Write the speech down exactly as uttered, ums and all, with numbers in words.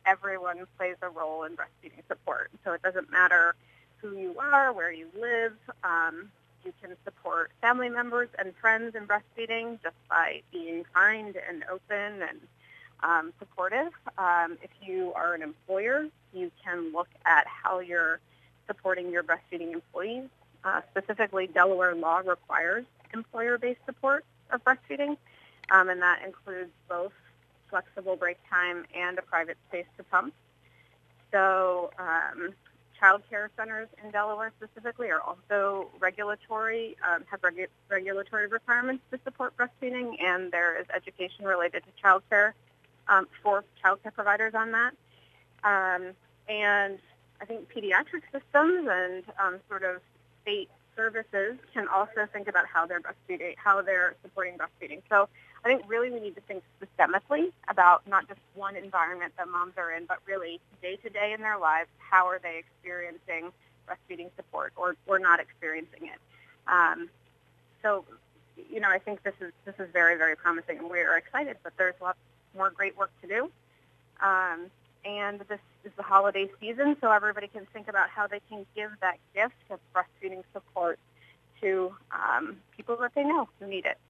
everyone plays a role in breastfeeding support. So it doesn't matter who you are, where you live. Um, you can support family members and friends in breastfeeding just by being kind and open and um, supportive. Um, if you are an employer, you can look at how you're supporting your breastfeeding employees. Uh, specifically, Delaware law requires employer-based support of breastfeeding, um, and that includes both flexible break time and a private space to pump. So um, child care centers in Delaware specifically are also regulatory, um, have regu- regulatory requirements to support breastfeeding, and there is education related to child care um, for child care providers on that. Um, and I think pediatric systems and um, sort of state services can also think about how they're breastfeeding, how they're supporting breastfeeding. So I think really we need to think systemically about not just one environment that moms are in, but really day to day in their lives, how are they experiencing breastfeeding support or, or not experiencing it. Um, so, you know, I think this is this is very, very promising, and we're excited, but there's lots more great work to do. Um, and this is the holiday season, so everybody can think about how they can give that gift of breastfeeding support to um, people that they know who need it.